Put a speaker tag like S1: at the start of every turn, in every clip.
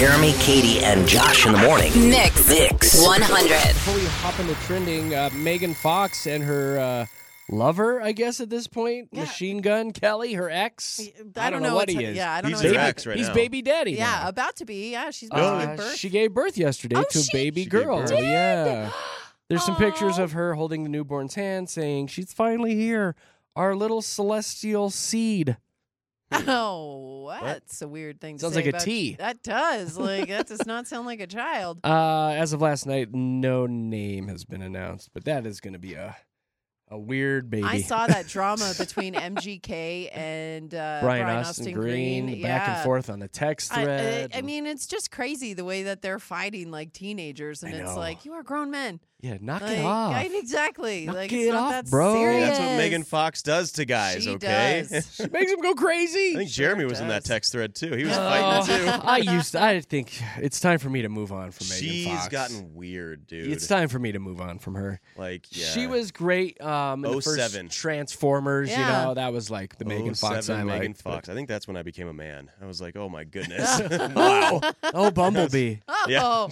S1: Jeremy, Katie, and Josh in the morning.
S2: Mix 100.
S3: Before we hop into trending, Megan Fox and her lover, I guess at this point, Machine Gun Kelly, her ex.
S4: I don't know
S3: what he is.
S4: Yeah, I don't
S5: He's
S4: know.
S5: her
S4: what
S5: ex right
S3: He's
S5: now.
S3: baby daddy.
S4: Yeah,
S3: now.
S4: about to be. Yeah, she's about to give birth.
S3: She gave birth yesterday to a
S4: she
S3: baby
S5: gave
S3: girl.
S5: birth?
S3: Yeah. There's some pictures
S4: Aw.
S3: of her holding the newborn's hand saying, she's finally here, our little celestial seed.
S4: Oh, that's a weird thing to
S3: Sounds
S4: say.
S3: like a
S4: about-
S3: T.
S4: That does. That does not sound like a child.
S3: As of last night, no name has been announced, but that is going to be a weird baby.
S4: I saw that drama between MGK and
S3: Brian Austin Green, back and forth on the text thread.
S4: I mean, it's just crazy the way that they're fighting like teenagers, and
S3: I
S4: it's
S3: know.
S4: like, you are grown men.
S3: Yeah, knock
S4: Like,
S3: it off.
S4: Exactly.
S3: Knock
S4: like,
S3: it
S4: it's not
S3: off,
S4: that
S3: bro.
S4: serious.
S5: That's what Megan Fox does to guys,
S4: She
S5: okay?
S4: does.
S3: She makes him go crazy.
S5: I think Jeremy was in that
S4: does.
S5: text thread too. He was fighting it too.
S3: I think it's time for me to move on from Megan
S5: She's
S3: Fox.
S5: gotten weird, dude.
S3: It's time for me to move on from her.
S5: Like, yeah.
S3: She was great in the
S5: 07.
S3: first Transformers,
S4: Yeah.
S3: that was like the Megan Fox I
S5: 07 Megan
S3: liked.
S5: Fox. I think that's when I became a man. I was like, oh my goodness. Wow.
S3: Oh, Bumblebee.
S5: Yeah.
S4: Oh.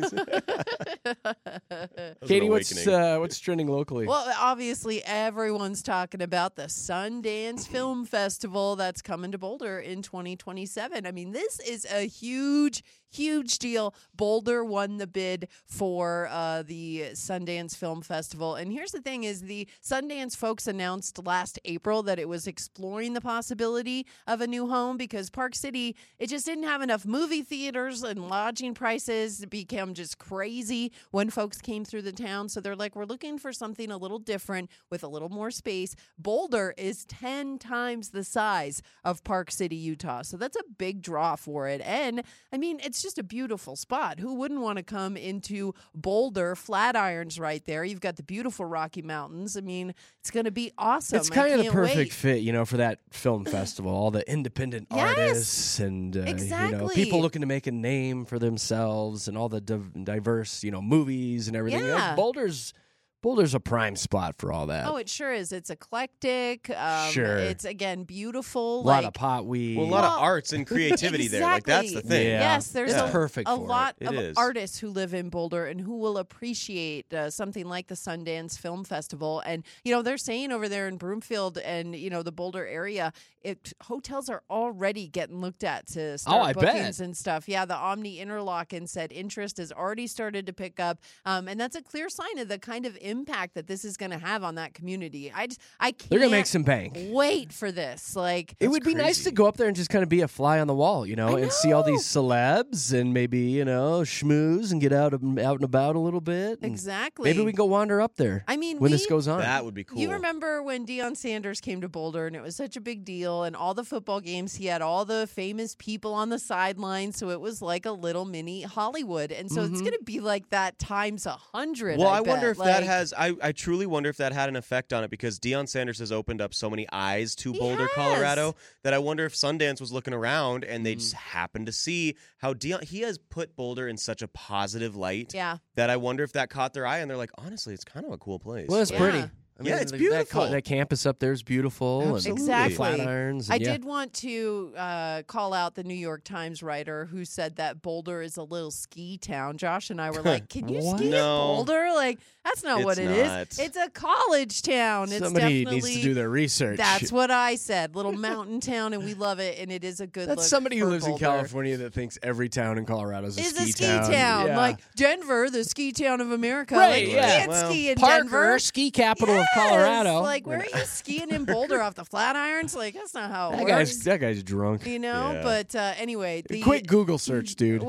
S3: Katie, what's trending locally?
S4: Well, obviously, everyone's talking about the Sundance Film Festival that's coming to Boulder in 2027. I mean, this is a huge deal. Boulder won the bid for the Sundance Film Festival. And here's the thing is the Sundance folks announced last April that it was exploring the possibility of a new home because Park City, it just didn't have enough movie theaters and lodging prices became just crazy when folks came through the town. So they're like, we're looking for something a little different with a little more space. Boulder is 10 times the size of Park City, Utah. So that's a big draw for it. And I mean, it's just a beautiful spot. Who wouldn't want to come into Boulder? Flatirons right there. You've got the beautiful Rocky Mountains. I mean, it's going to be awesome.
S3: It's kind of the
S4: can't
S3: perfect
S4: wait.
S3: fit, for that film festival. All the independent
S4: Yes,
S3: artists and
S4: exactly.
S3: people looking to make a name for themselves, and all the diverse, movies and everything.
S4: Yeah.
S3: Like, Boulder's a prime spot for all that.
S4: Oh, it sure is. It's eclectic.
S3: Sure.
S4: It's, again, beautiful.
S3: a lot of potweed.
S5: Well, a lot of
S4: Well,
S5: arts and creativity there. Like, that's the
S4: Exactly.
S5: thing.
S3: Yeah.
S4: Yes, there's
S3: It's
S4: a,
S3: perfect
S4: a
S3: for it.
S4: lot
S5: It
S4: of
S5: is.
S4: artists who live in Boulder and who will appreciate something like the Sundance Film Festival. And, they're saying over there in Broomfield and, the Boulder area, hotels are already getting looked at to start
S3: I bet.
S4: bookings and stuff. Yeah, the Omni Interlochen said interest has already started to pick up. And that's a clear sign of the kind of impact that this is going to have on that community. I can't
S3: They're gonna make some bank.
S4: wait for this. Like,
S3: It would be nice
S5: crazy.
S3: to go up there and just kind of be a fly on the wall, and see all
S4: know.
S3: these celebs and maybe, schmooze and get out and about a little bit. and
S4: exactly.
S3: Maybe we can go wander up there
S4: I mean,
S3: when this goes on.
S5: That would be cool.
S4: You remember when Deion Sanders came to Boulder and it was such a big deal, and all the football games, he had all the famous people on the sidelines, so it was like a little mini Hollywood. And so it's going to be like that times 100.
S5: Well,
S4: I
S5: wonder
S4: bet.
S5: if that
S4: Like,
S5: has. I truly wonder if that had an effect on it because Deion Sanders has opened up so many eyes to
S4: He
S5: Boulder,
S4: has.
S5: Colorado, that I wonder if Sundance was looking around and they just happened to see how Deion. He has put Boulder in such a positive light
S4: Yeah.
S5: that I wonder if that caught their eye and they're like, honestly, it's kind of a cool place.
S3: Well, it's
S4: Yeah.
S3: pretty.
S5: Yeah, it's
S3: that
S5: beautiful.
S3: That campus up there is beautiful. and
S5: Absolutely.
S4: Exactly.
S3: Flatirons. And
S4: I
S3: yeah.
S4: did want to call out the New York Times writer who said that Boulder is a little ski town. Josh and I were like, can you
S3: What?
S4: ski in
S5: No.
S4: Boulder? Like, that's not what
S5: It's
S4: it is.
S5: not.
S4: It's a college town. It's
S3: Somebody
S4: definitely
S3: needs to do their research.
S4: That's what I said. Little mountain town, and we love it, and it is a good
S3: That's
S4: look
S3: somebody who
S4: for
S3: lives in
S4: Boulder.
S3: California that thinks every town in Colorado is
S4: Is a ski
S3: town.
S4: town.
S3: Yeah.
S4: Like Denver, the ski town of America.
S3: Right,
S4: Like, you
S3: yeah.
S4: can't
S5: Well,
S4: ski in
S3: Parker,
S4: Denver.
S3: ski capital of
S4: Yes!
S3: Colorado.
S4: Like, where are you skiing in Boulder off the Flatirons? Like, that's not how it works.
S3: that guy's drunk.
S4: Yeah. But anyway, the
S3: Quick Google search, dude.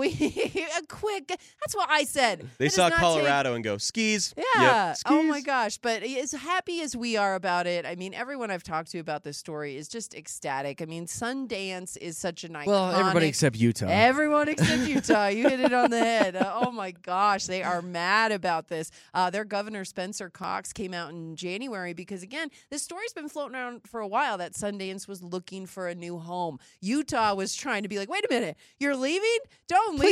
S4: a quick. That's what I said.
S5: They
S4: It does
S5: saw
S4: not
S5: Colorado and go skis.
S4: Yeah.
S5: Yep.
S4: Oh my
S5: skis.
S4: gosh. But as happy as we are about it, I mean, everyone I've talked to about this story is just ecstatic. I mean, Sundance is such an iconic.
S3: Well, everybody except Utah.
S4: Everyone except Utah. You hit it on the head. Oh my gosh, they are mad about this. Their governor Spencer Cox came out in January because, again, this story's been floating around for a while that Sundance was looking for a new home. Utah was trying to be like, wait a minute, you're leaving? Don't leave.
S3: Please
S4: We
S3: don't.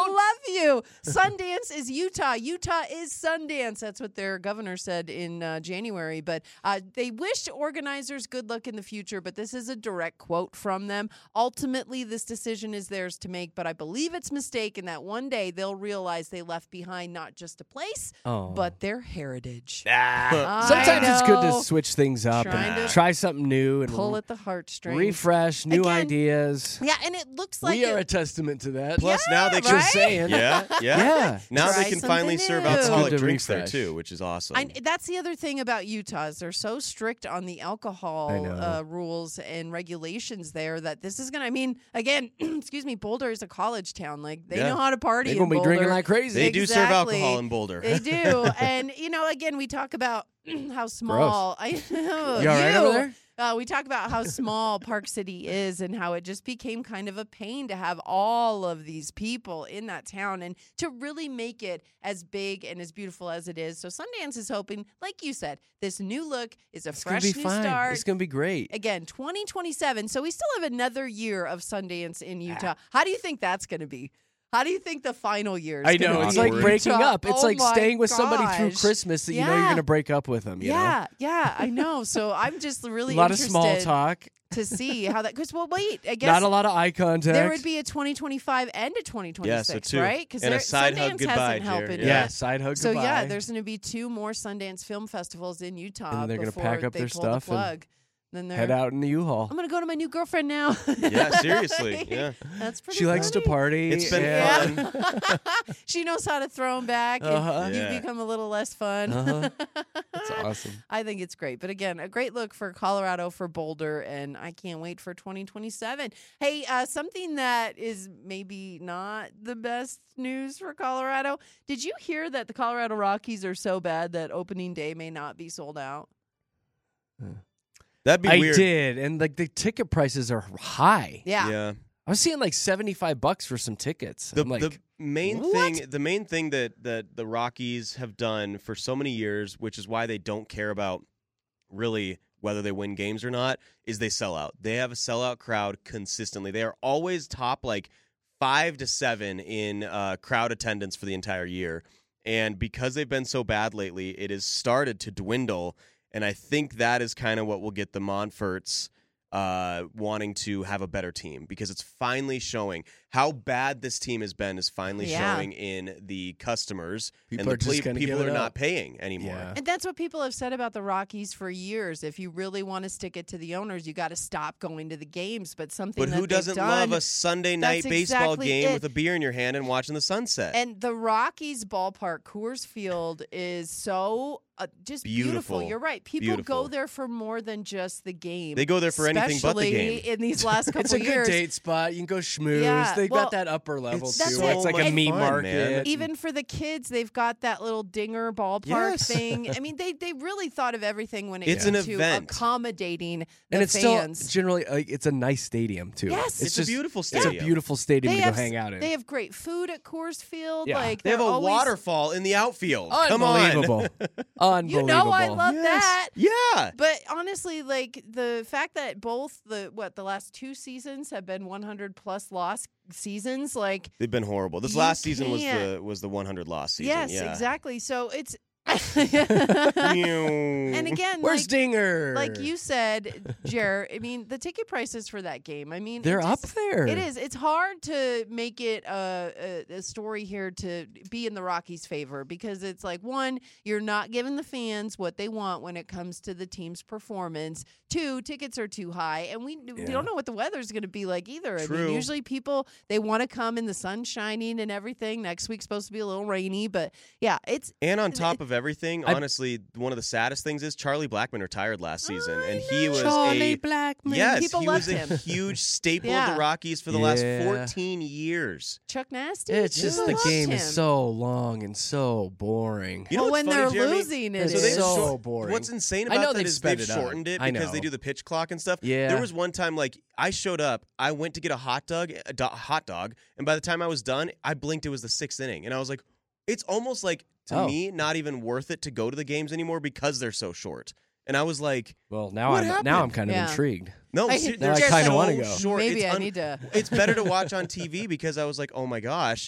S4: love you. Sundance is Utah. Utah is Sundance. That's what their governor said in January. But they wished organizers good luck in the future, but this is a direct quote from them. Ultimately, this decision is theirs to make, but I believe it's a mistake and that one day they'll realize they left behind not just a place, but their heritage.
S3: Sometimes it's good to switch things up
S4: Trying
S3: and
S4: to
S3: try something new and
S4: pull at the heartstrings.
S3: refresh, new
S4: Again,
S3: ideas.
S4: Yeah, and it looks like
S3: We are a testament to that.
S5: Plus, now they can
S3: Just saying.
S5: Yeah. Now
S4: Try
S5: they can finally
S4: something
S5: serve
S4: new.
S5: alcoholic
S3: Good to
S5: drinks there
S3: refresh.
S5: too, which is awesome.
S4: That's the other thing about Utah is they're so strict on the
S3: I
S4: alcohol
S3: know.
S4: rules and regulations there that this is going to, I mean, again, excuse me, Boulder is a college town. Like, they know how to party
S3: They're
S4: in
S3: going to be
S4: Boulder.
S3: drinking like crazy.
S5: they do serve
S4: Exactly.
S5: alcohol in Boulder.
S4: They do. And, again, we talk about how small. I know.
S3: You all right over there?
S4: We talk about how small Park City is and how it just became kind of a pain to have all of these people in that town and to really make it as big and as beautiful as it is. So Sundance is hoping, like you said, this new look is a
S3: It's
S4: fresh
S3: going to
S4: new
S3: be fine.
S4: start.
S3: It's going to be great.
S4: Again, 2027. So we still have another year of Sundance in Utah. How do you think that's going to be? How do you think the final year is
S3: I
S4: gonna
S3: know.
S4: be
S3: It's
S4: in
S3: like
S5: awkward.
S3: breaking
S4: Utah?
S3: up. It's
S4: Oh
S3: like
S4: my
S3: staying with somebody through
S4: gosh.
S3: Christmas that you know you're
S4: Yeah.
S3: going to break up with them. You know?
S4: Yeah, I know. So I'm just really
S3: A lot of
S4: interested
S3: small talk.
S4: to see how that. Because wait, I guess
S3: Not a lot of eye contact.
S4: there would be a 2025 and a 2026,
S5: Yeah, so two.
S4: right? Because
S5: And a side hug
S4: Sundance
S5: goodbye,
S4: hasn't helped
S5: Jared.
S4: it
S3: yeah,
S4: yet.
S3: side hug
S4: So
S3: goodbye.
S4: yeah, there's going to be 2 more Sundance Film Festivals in Utah.
S3: And they're gonna
S4: before
S3: pack up
S4: they
S3: their
S4: pull
S3: stuff
S4: The
S3: and
S4: plug. Then they're
S3: head out in the U-Haul.
S4: I'm going to go to my new girlfriend now.
S5: Yeah, seriously. Yeah.
S4: That's pretty.
S3: She likes to
S4: funny.
S3: party.
S5: It's been
S3: and-
S5: fun.
S4: She knows how to throw them back. and
S3: Uh-huh.
S5: Yeah.
S4: You become a little less fun.
S3: Uh-huh. That's awesome.
S4: I think it's great. But again, a great look for Colorado, for Boulder, and I can't wait for 2027. Hey, something that is maybe not the best news for Colorado. Did you hear that the Colorado Rockies are so bad that opening day may not be sold out?
S5: That'd be
S3: I
S5: weird.
S3: did, and like the ticket prices are high.
S5: Yeah.
S3: I was seeing like $75 for some tickets.
S5: The,
S3: I'm like,
S5: the main
S3: what?
S5: thing that the Rockies have done for so many years, which is why they don't care about really whether they win games or not, is they sell out. They have a sellout crowd consistently. They are always top like 5 to 7 in crowd attendance for the entire year. And because they've been so bad lately, it has started to dwindle. And I think that is kind of what will get the Monforts wanting to have a better team, because it's finally showing how bad this team has been, is finally showing in the customers.
S3: People
S5: and
S3: are just gonna
S5: people
S3: give it
S5: are
S3: up.
S5: not paying anymore.
S3: Yeah.
S4: And that's what people have said about the Rockies for years. If you really want to stick it to the owners, you got to stop going to the games. But something
S5: But
S4: that
S5: who
S4: they've
S5: doesn't
S4: done,
S5: love a Sunday night
S4: that's
S5: baseball
S4: exactly
S5: game
S4: it.
S5: with a beer in your hand and watching the sunset?
S4: And the Rockies ballpark, Coors Field, is so just beautiful. You're right. People
S5: Beautiful.
S4: go there for more than just the game.
S5: They go there for anything but the
S4: especially
S5: game.
S4: in these last couple
S3: it's a
S4: years.
S3: good date spot. You can go schmooze.
S4: Yeah,
S3: They've
S4: well,
S3: got that upper level
S5: it's
S3: too.
S4: so
S3: Where it's like a
S5: much
S3: meat
S5: fun,
S3: market.
S5: man.
S4: Even for the kids, they've got that little dinger ballpark
S5: Yes.
S4: thing. I mean, they really thought of everything when it
S5: It's
S4: came
S5: an
S4: to
S5: event.
S4: accommodating the
S3: and it's
S4: fans.
S3: still generally it's a nice stadium too.
S4: Yes.
S5: It's a beautiful
S3: It's a
S5: stadium.
S3: beautiful stadium to go
S4: have
S3: hang out in.
S4: They have great food at Coors Field.
S3: Yeah.
S4: Like
S5: They have a
S4: they're always,
S5: waterfall in the outfield. Come on.
S3: Unbelievable. Unbelievable.
S4: You know, I love
S5: Yes.
S4: that.
S5: Yeah.
S4: But honestly, like the fact that both the last 2 seasons have been 100+ loss seasons, like
S5: They've been horrible. This
S4: You
S5: last season
S4: can't.
S5: was the 100 loss season.
S4: yes,
S5: yeah.
S4: exactly. So it's
S5: and
S4: and again,
S3: Where's
S4: like,
S3: Dinger?
S4: like you said, Jer, I mean, the ticket prices for that game, I mean,
S3: they're
S4: it
S3: up
S4: just-
S3: there.
S4: It is. It's hard to make it a story here to be in the Rockies' favor, because it's like, one, you're not giving the fans what they want when it comes to the team's performance. 2, tickets are too high, and we don't know what the weather's going to be like either. I
S5: True.
S4: mean, usually people, they want to come in the sun shining and everything. Next week's supposed to be a little rainy, but yeah, it's
S5: And on top of everything, honestly, one of the saddest things is Charlie Blackmon retired last season, and he was
S3: Charlie
S5: a
S3: Blackmon.
S5: yes,
S4: People
S5: he was
S4: loved
S5: a
S4: him.
S5: huge staple of
S4: Yeah.
S5: the Rockies for the last
S3: Yeah.
S5: 14 years.
S4: Chuck Nasty.
S3: It's just
S4: People
S3: the
S4: loved
S3: game
S4: him.
S3: is so long and so boring.
S5: You know
S4: Well,
S5: what's
S4: when
S5: funny,
S4: they're
S5: Jeremy?
S4: losing, it
S3: It's
S5: So
S4: is.
S5: they've
S3: so
S5: short-
S3: boring.
S5: What's insane
S3: I know
S5: about that
S3: they've
S5: is
S3: sped
S5: they've
S3: it up.
S5: shortened it
S3: I
S5: because they
S3: know.
S5: do the pitch clock and stuff.
S3: Yeah.
S5: There was one time, like, I showed up, I went to get a hot dog, and by the time I was done, I blinked, it was the 6th inning. And I was like, it's almost like, to me, not even worth it to go to the games anymore because they're so short. And I was like,
S3: Well, now
S5: What
S3: I'm
S5: happened?
S3: kind of
S4: Yeah.
S3: intrigued.
S5: no,
S4: I-
S5: ser-
S4: Now
S5: they're
S4: I kinda
S5: so
S3: wanna go.
S5: short.
S4: Maybe
S5: It's
S4: I need to.
S5: It's better to watch on TV because I was like, oh my gosh,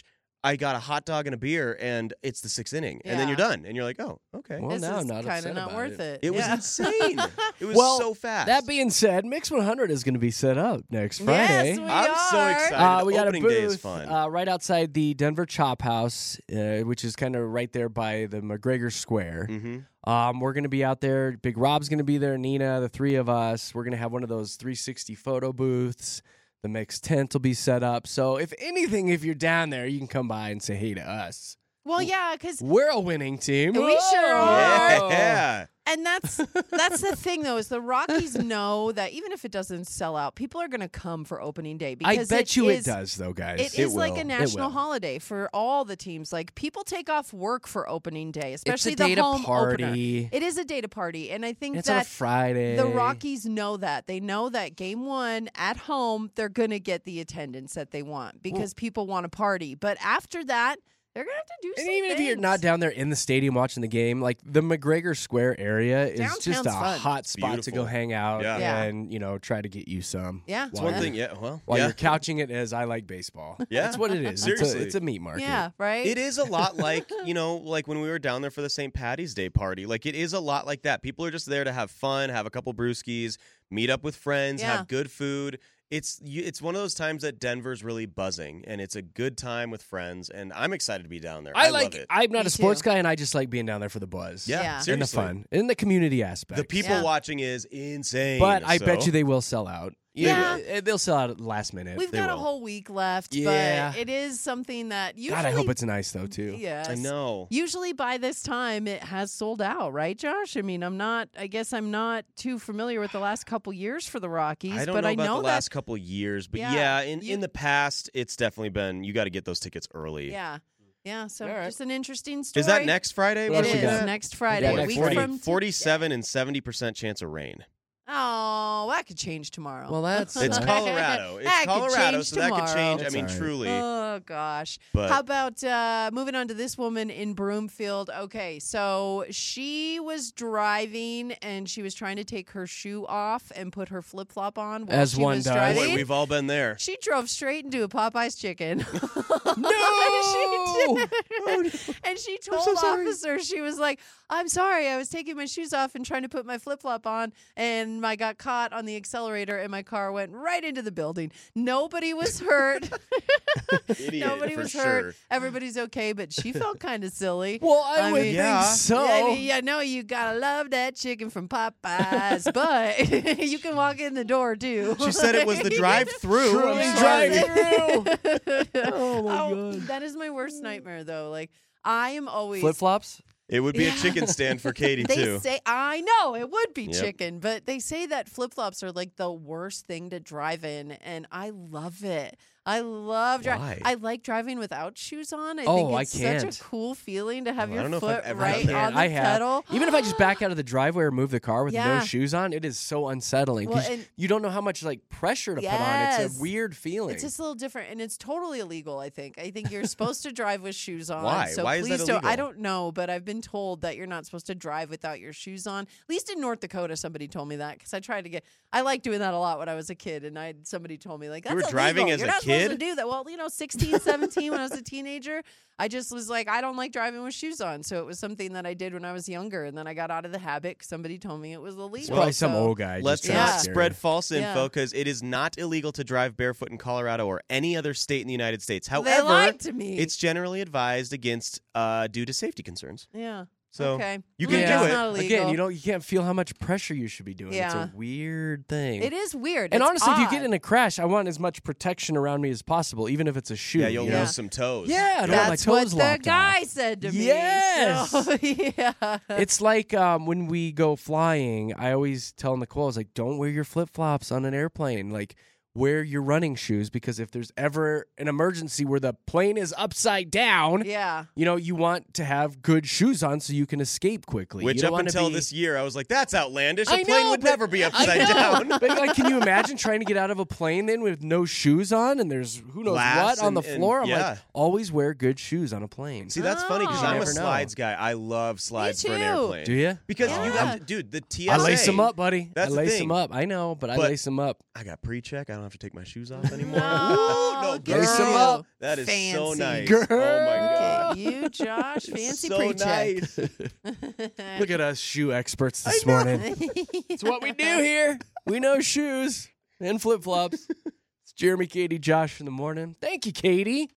S5: I got a hot dog and a beer, and it's the 6th inning, and then
S4: Yeah.
S5: you're done, and you're like, oh, okay.
S3: Well,
S4: This
S3: now
S4: is
S3: I'm not
S4: kind
S3: upset
S4: of not
S3: about
S4: worth it.
S5: It was
S4: Yeah.
S5: insane. It was
S3: Well,
S5: so fast.
S3: That being said, Mix 100 is going to be set up next Friday.
S4: Yes, we
S5: I'm so
S4: are.
S5: excited.
S3: We got a
S5: Opening day is
S3: booth
S5: fun.
S3: right outside the Denver Chop House, which is kind of right there by the McGregor Square.
S5: Mm-hmm.
S3: We're going to be out there. Big Rob's going to be there, Nina, the three of us. We're going to have one of those 360 photo booths. The Mix tent will be set up. So if anything, if you're down there, you can come by and say hey to us.
S4: Well, yeah, because
S3: We're a winning team.
S4: We sure
S3: Whoa!
S4: are.
S5: Yeah.
S4: and that's the thing though is the Rockies know that even if it doesn't sell out, people are going to come for opening day
S3: I
S4: because
S3: bet you
S4: is,
S3: it does, though, guys.
S4: It is like
S5: will.
S4: a
S5: It
S4: national
S3: will.
S4: holiday for all the teams. Like people take off work for opening day, especially
S3: it's a day
S4: the home
S3: to party.
S4: opener. It is a day to party, and I think
S3: It's on a
S4: that
S3: Friday.
S4: the Rockies know that. They know that game one at home, they're going to get the attendance that they want because people want to party. But after that, they're going to have to do
S3: And
S4: some
S3: even if you're
S4: things.
S3: not down there in the stadium watching the game, like the McGregor Square area is just
S4: Downtown's
S3: a
S4: fun.
S3: hot spot to
S5: Beautiful.
S3: go hang out
S5: Yeah.
S4: Yeah.
S3: and, try to get you some.
S4: Yeah.
S5: It's
S3: while
S5: one
S3: you're-
S5: thing. Yeah. Well,
S3: While
S5: yeah.
S3: you're couching it as I like baseball.
S5: Yeah.
S3: That's what it is.
S5: Seriously.
S3: It's a meat market.
S4: Yeah, right?
S5: It is a lot like, like when we were down there for the St. Patty's Day party. Like, it is a lot like that. People are just there to have fun, have a couple brewskis, meet up with friends,
S4: Yeah.
S5: have good food. It's one of those times that Denver's really buzzing, and it's a good time with friends, and I'm excited to be down there. I love it.
S3: I'm not
S4: Me
S3: a sports
S4: too.
S3: guy, and I just like being down there for the buzz.
S5: Yeah,
S4: Yeah.
S5: seriously.
S3: And the fun. And the community aspect.
S5: The people
S4: Yeah.
S5: watching is insane.
S3: But I bet
S5: so-
S3: you they will sell out.
S4: Yeah.
S3: They'll sell out at the last minute.
S4: We've
S5: They
S4: got a
S5: will.
S4: whole week left,
S3: Yeah.
S4: but it is something that usually.
S3: God, I hope it's nice, though, too.
S4: Yes.
S5: I know.
S4: Usually by this time it has sold out, right, Josh? I mean, I guess I'm not too familiar with the last couple years for the Rockies,
S5: I don't
S4: but
S5: know
S4: I
S5: about
S4: know
S5: the
S4: that
S5: last couple of years, but
S4: Yeah,
S5: in the past, it's definitely been, you got to get those tickets early.
S4: Yeah. Yeah, so
S3: All right.
S4: just an interesting story.
S5: Is that next Friday?
S3: What
S4: It
S3: else we
S4: is
S3: got?
S4: next Friday.
S3: Yeah,
S4: a
S3: next
S4: week
S3: Friday.
S4: from
S5: 47 and 70% chance of rain.
S4: Oh, that could change tomorrow.
S3: Well, that's
S5: It's
S3: nice.
S5: Colorado. It's
S4: That could
S5: Colorado,
S4: change
S5: so that could change.
S3: That's
S5: I mean,
S3: all right.
S5: truly.
S4: Oh gosh.
S5: But-
S4: How about moving on to this woman in Broomfield? Okay, so she was driving and she was trying to take her shoe off and put her flip flop on while
S3: As
S4: she
S3: one
S4: was
S3: does.
S4: driving.
S5: Boy, we've all been there.
S4: She drove straight into a Popeye's chicken.
S3: No!
S4: She did. And she told
S3: so sorry.
S4: officer, she was like, I'm sorry, I was taking my shoes off and trying to put my flip-flop on, and I got caught on the accelerator, and my car went right into the building. Nobody was hurt.
S5: Idiot,
S4: Nobody
S5: for
S4: was
S5: sure.
S4: hurt. Everybody's okay, but she felt kind of silly.
S3: Well, I would
S4: mean,
S5: yeah.
S3: think so.
S4: I mean, yeah, no, you gotta love that chicken from Popeyes, but you can walk in the door too.
S5: She said it was the drive-through.
S3: Truly
S5: I'm sorry.
S3: drive-through. Oh, my God.
S4: That is my worst nightmare, though. Like, I am always
S3: Flip flops?
S5: It would be a chicken stand for Katie,
S4: They
S5: too.
S4: say, I know it would be
S5: Yep.
S4: chicken, but they say that flip flops are like the worst thing to drive in, and I love it. I love driving.
S5: Why?
S4: I like driving without shoes on. I
S3: Oh,
S4: think
S3: I
S4: it's such
S3: can't.
S4: a cool feeling to have
S5: I
S4: your
S5: don't know if
S4: foot
S5: I've ever
S4: right
S5: done that.
S4: on the
S3: I have.
S4: pedal.
S3: Even if I just back out of the driveway or move the car with
S4: Yeah.
S3: no shoes on, it is so unsettling. 'cause
S4: Well, and-
S3: you don't know how much pressure to put on. It's
S4: Yes.
S3: a weird feeling.
S4: It's just a little different, and it's totally illegal. I think you're supposed to drive with shoes on.
S5: Why?
S4: So
S5: Why is that
S4: please don't. I
S5: illegal?
S4: don't know, but I've been told that you're not supposed to drive without your shoes on. At least in North Dakota, somebody told me that because I tried to get. I liked doing that a lot when I was a kid, and somebody told me like that's
S5: were driving
S4: illegal.
S5: as
S4: You're
S5: a
S4: not supposed to
S5: kid?
S4: do that. Well, 16, 17, when I was a teenager, I just was like, I don't like driving with shoes on. So it was something that I did when I was younger, and then I got out of the habit 'cause somebody told me it was illegal.
S3: It's probably some
S4: So-
S3: old guy.
S5: Let's
S3: just trying to
S5: not
S3: scare
S5: spread
S3: you.
S5: false info
S4: Yeah.
S5: because it is not illegal to drive barefoot in Colorado or any other state in the United States.
S4: They
S5: However,
S4: lied to me.
S5: it's generally advised against due to safety concerns.
S4: yeah.
S5: So
S4: okay.
S5: you
S4: Well,
S5: can
S4: it's
S5: do it.
S4: not illegal.
S3: Again, you can't feel how much pressure you should be doing. It's
S4: Yeah.
S3: a weird thing.
S4: It is weird.
S3: And
S4: It's
S3: honestly, if you get
S4: odd.
S3: in a crash, I want as much protection around me as possible, even if it's a shoe.
S5: Yeah, you'll
S3: you know?
S5: lose some toes.
S3: Yeah, I don't want my
S4: That's what
S3: toes
S4: the
S3: locked
S4: guy
S3: off.
S4: said to me.
S3: Yes.
S4: So, yeah.
S3: It's like when we go flying, I always tell Nicole, I was like, don't wear your flip flops on an airplane. Like, wear your running shoes because if there's ever an emergency where the plane is upside down,
S4: Yeah.
S3: you want to have good shoes on so you can escape quickly.
S5: Which
S3: You don't
S5: up
S3: wanna
S5: until
S3: be-
S5: this year, I was like, that's outlandish. A
S3: I
S5: plane
S3: know,
S5: would
S3: but-
S5: never be
S3: I
S5: upside
S3: know.
S5: down.
S3: But can you imagine trying to get out of a plane then with no shoes on and there's who knows
S5: Laughs
S3: what on the
S5: and-
S3: floor? I'm
S5: yeah.
S3: like, always wear good shoes on a plane.
S5: See, that's funny because
S4: Oh.
S5: I'm
S3: You
S5: a
S3: never know.
S5: slides guy. I love slides for an
S4: too.
S5: airplane.
S3: Do you?
S5: Because you
S4: Yeah.
S5: have to, dude, the TSA.
S3: I lace them up, buddy.
S5: That's
S3: I
S5: the
S3: lace
S5: thing.
S3: them up. I know, but I
S5: But-
S3: lace them up.
S5: I got pre-check. I don't don't have to take my shoes off anymore.
S4: No,
S5: Ooh, no,
S4: look at
S3: Lace 'em
S4: you.
S3: up.
S5: That is so
S4: Fancy.
S5: nice.
S3: Girl.
S5: Oh my
S4: Look
S5: god.
S4: at you, Josh. Fancy
S5: so
S4: pre-check.
S5: nice.
S3: Look at us shoe experts this morning. It's what we do here. We know shoes and flip flops. It's Jeremy, Katie, Josh in the morning. Thank you, Katie.